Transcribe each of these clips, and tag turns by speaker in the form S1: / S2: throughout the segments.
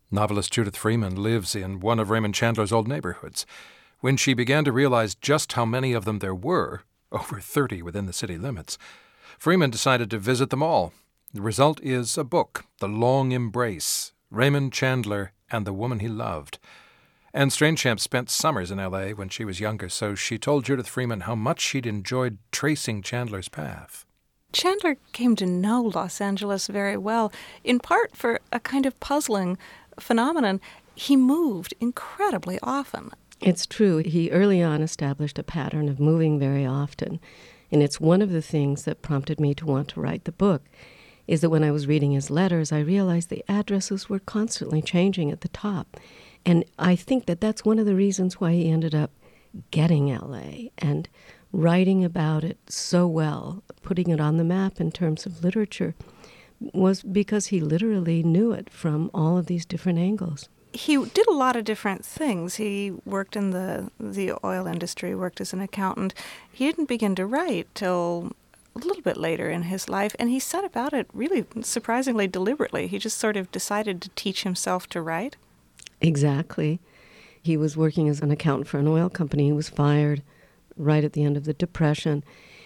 S1: Novelist Judith Freeman lives in one of Raymond Chandler's old neighborhoods. When she began to realize just how many of them there were, over 30 within the city limits, Freeman decided to visit them all. The result is a book, The Long Embrace, Raymond Chandler and the Woman He Loved. Anne Strainchamp spent summers in L.A. when she was younger, so she told Judith Freeman how much she'd enjoyed tracing Chandler's path.
S2: Chandler came to know Los Angeles very well, in part for a kind of puzzling phenomenon. He moved incredibly often.
S3: It's true. He early on established a pattern of moving very often. And it's one of the things that prompted me to want to write the book, is that when I was reading his letters, I realized the addresses were constantly changing at the top. And I think that that's one of the reasons why he ended up getting L.A. and writing about it so well, putting it on the map in terms of literature, was because he literally knew it from all of these different angles.
S2: He did a lot of different things. He worked in the oil industry, worked as an accountant. He didn't begin to write till a little bit later in his life, and he set about it really surprisingly deliberately. He just sort of decided to teach himself to write.
S3: Exactly. He was working as an accountant for an oil company. He was fired right at the end of the Depression,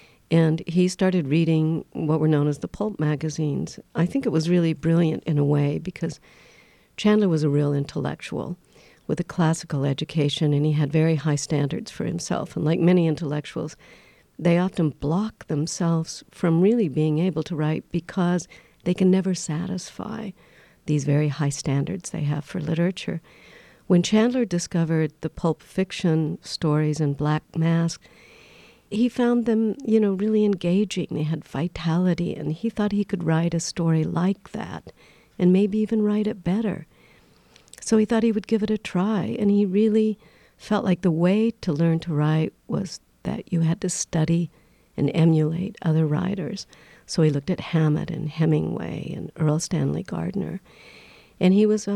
S3: and he started reading what were known as the pulp magazines. I think it was really brilliant in a way because Chandler was a real intellectual with a classical education, and he had very high standards for himself. And like many intellectuals, they often block themselves from really being able to write because they can never satisfy these very high standards they have for literature. When Chandler discovered the pulp fiction stories in Black Mask, he found them, really engaging. They had vitality, and he thought he could write a story like that and maybe even write it better. So he thought he would give it a try, and he really felt like the way to learn to write was that you had to study and emulate other writers. So he looked at Hammett and Hemingway and Earl Stanley Gardner. And he was,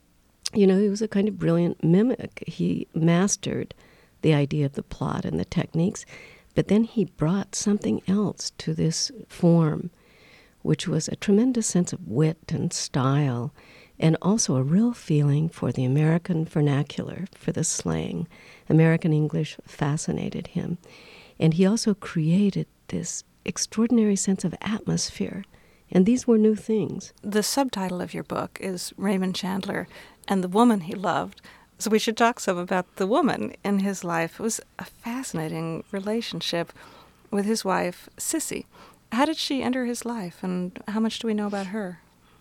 S3: he was a kind of brilliant mimic. He mastered the idea of the plot and the techniques, but then he brought something else to this form, which was a tremendous sense of wit and style, and also a real feeling for the American vernacular, for the slang. American English fascinated him. And he also created this extraordinary sense of atmosphere, and these were new things.
S2: The subtitle of your book is Raymond Chandler and the Woman He Loved. So we should talk some about the woman in his life. It was a fascinating relationship with his wife, Cissy. How did she enter his life, and how much do we know about her?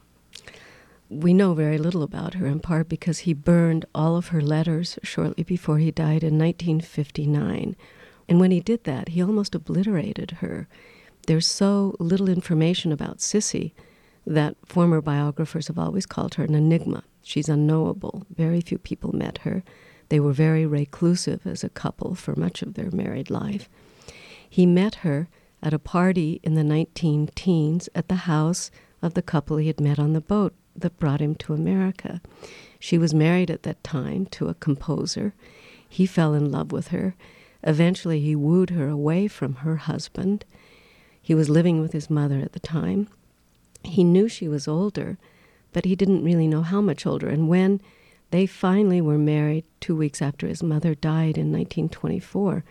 S3: We know very little about her, in part because he burned all of her letters shortly before he died in 1959. And when he did that, he almost obliterated her. There's so little information about Cissy that former biographers have always called her an enigma. She's unknowable. Very few people met her. They were very reclusive as a couple for much of their married life. He met her at a party in the 19-teens at the house of the couple he had met on the boat that brought him to America. She was married at that time to a composer. He fell in love with her. Eventually, he wooed her away from her husband. He was living with his mother at the time. He knew she was older, but he didn't really know how much older. And when they finally were married 2 weeks after his mother died in 1924,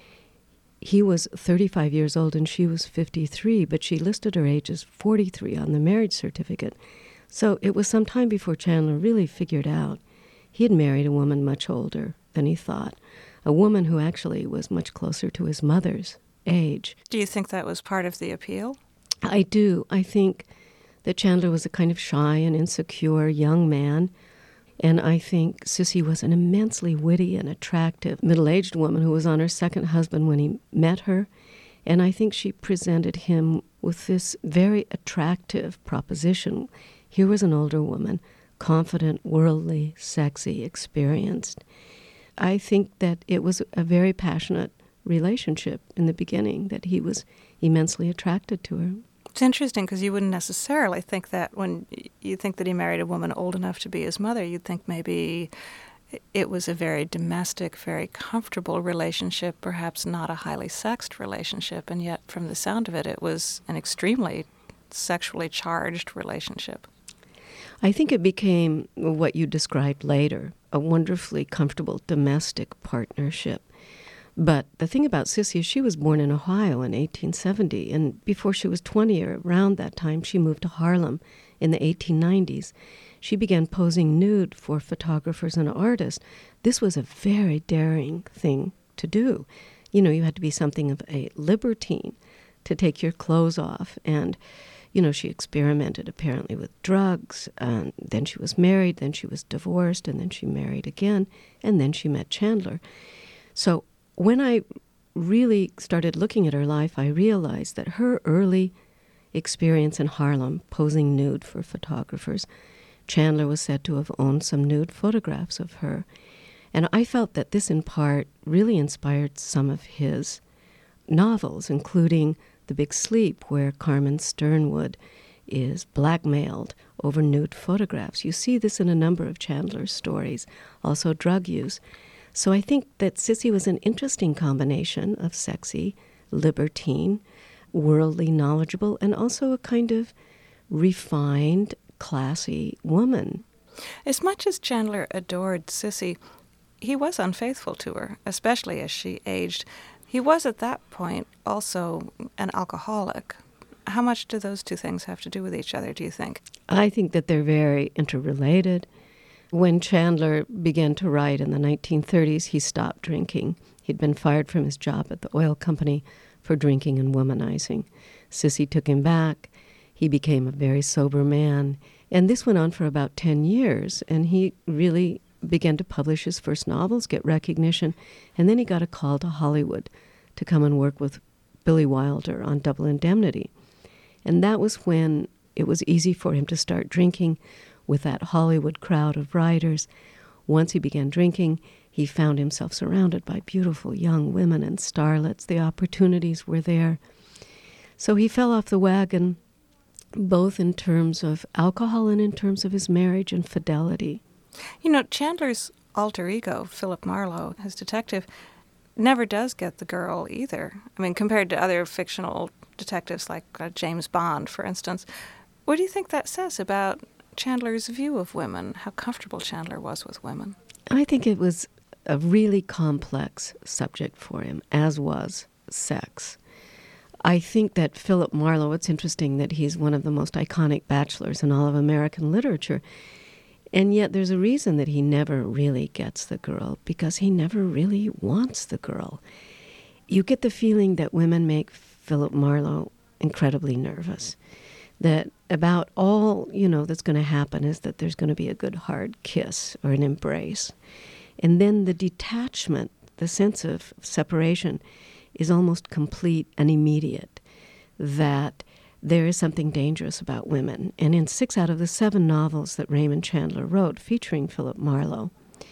S3: he was 35 years old and she was 53, but she listed her age as 43 on the marriage certificate. So it was some time before Chandler really figured out he had married a woman much older than he thought, a woman who actually was much closer to his mother's age.
S2: Do you think that was part of the appeal?
S3: I do. I think that Chandler was a kind of shy and insecure young man, and I think Cissy was an immensely witty and attractive middle-aged woman who was on her second husband when he met her, and I think she presented him with this very attractive proposition. Here was an older woman, confident, worldly, sexy, experienced. I think that it was a very passionate relationship in the beginning, that he was immensely attracted to her.
S2: It's interesting because you wouldn't necessarily think that when you think that he married a woman old enough to be his mother, you'd think maybe it was a very domestic, very comfortable relationship, perhaps not a highly sexed relationship, and yet from the sound of it, it was an extremely sexually charged relationship.
S3: I think it became what you described later, a wonderfully comfortable domestic partnership. But the thing about Cissy is she was born in Ohio in 1870, and before she was 20 or around that time, she moved to Harlem in the 1890s. She began posing nude for photographers and artists. This was a very daring thing to do. You know, you had to be something of a libertine to take your clothes off. And, you know, she experimented apparently with drugs, and then she was married, then she was divorced, and then she married again, and then she met Chandler. So when I really started looking at her life, I realized that her early experience in Harlem, posing nude for photographers, Chandler was said to have owned some nude photographs of her. And I felt that this, in part, really inspired some of his novels, including The Big Sleep, where Carmen Sternwood is blackmailed over nude photographs. You see this in a number of Chandler's stories, also drug use. So I think that Cissy was an interesting combination of sexy, libertine, worldly knowledgeable, and also a kind of refined, classy woman.
S2: As much as Chandler adored Cissy, he was unfaithful to her, especially as she aged. He was at that point also an alcoholic. How much do those two things have to do with each other, do you think?
S3: I think that they're very interrelated. When Chandler began to write in the 1930s, he stopped drinking. He'd been fired from his job at the oil company for drinking and womanizing. Cissy took him back. He became a very sober man. And this went on for about 10 years, and he really began to publish his first novels, get recognition, and then he got a call to Hollywood to come and work with Billy Wilder on Double Indemnity. And that was when it was easy for him to start drinking with that Hollywood crowd of writers. Once he began drinking, he found himself surrounded by beautiful young women and starlets. The opportunities were there. So he fell off the wagon, both in terms of alcohol and in terms of his marriage and fidelity.
S2: You know, Chandler's alter ego, Philip Marlowe, his detective, never does get the girl either. I mean, compared to other fictional detectives like James Bond, for instance. What do you think that says about Chandler's view of women, how comfortable Chandler was with women?
S3: I think it was a really complex subject for him, as was sex. I think that Philip Marlowe, it's interesting that he's one of the most iconic bachelors in all of American literature, and yet there's a reason that he never really gets the girl, because he never really wants the girl. You get the feeling that women make Philip Marlowe incredibly nervous, that about all, that's going to happen is that there's going to be a good hard kiss or an embrace. And then the detachment, the sense of separation, is almost complete and immediate, that there is something dangerous about women. And in 6 out of the 7 novels that Raymond Chandler wrote featuring Philip Marlowe,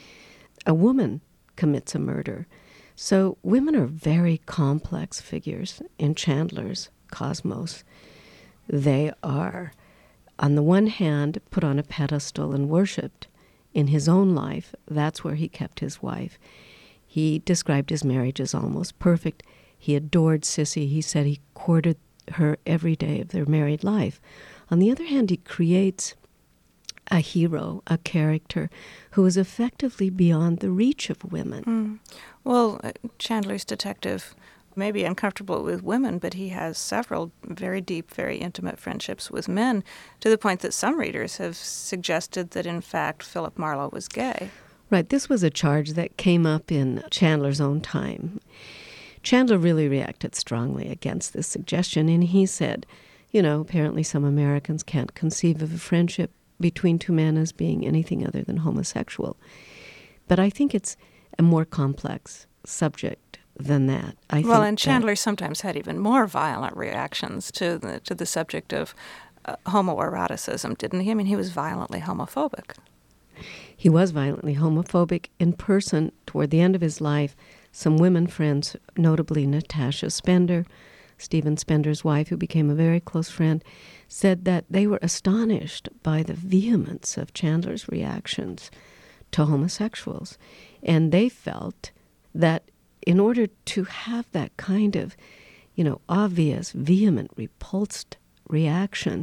S3: a woman commits a murder. So women are very complex figures in Chandler's cosmos. They are, on the one hand, put on a pedestal and worshipped. In his own life, that's where he kept his wife. He described his marriage as almost perfect. He adored Cissy. He said he courted her every day of their married life. On the other hand, he creates a hero, a character who is effectively beyond the reach of women.
S2: Well, Chandler's detective may be uncomfortable with women, but he has several very deep, very intimate friendships with men, to the point that some readers have suggested that, in fact, Philip Marlowe was gay.
S3: Right. This was a charge that came up in Chandler's own time. Chandler really reacted strongly against this suggestion, and he said, apparently some Americans can't conceive of a friendship between two men as being anything other than homosexual. But I think it's a more complex subject than that.
S2: And Chandler sometimes had even more violent reactions to the subject of homoeroticism, didn't he? I mean, he was violently homophobic.
S3: He was violently homophobic in person. Toward the end of his life, some women friends, notably Natasha Spender, Stephen Spender's wife, who became a very close friend, said that they were astonished by the vehemence of Chandler's reactions to homosexuals. And they felt that in order to have that kind of, obvious, vehement, repulsed reaction,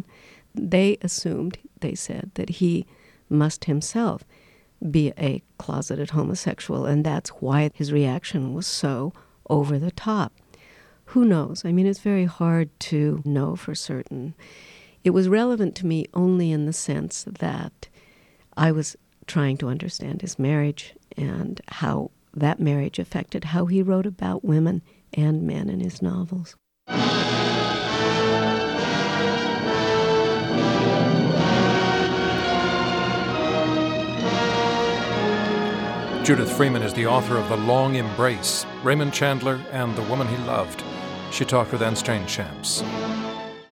S3: They assumed, they said, that he must himself be a closeted homosexual, and that's why his reaction was so over the top. Who knows? I mean, it's very hard to know for certain. It was relevant to me only in the sense that I was trying to understand his marriage and how that marriage affected how he wrote about women and men in his novels.
S1: Judith Freeman is the author of The Long Embrace, Raymond Chandler and the Woman He Loved. She talked with Anne Strainchamps.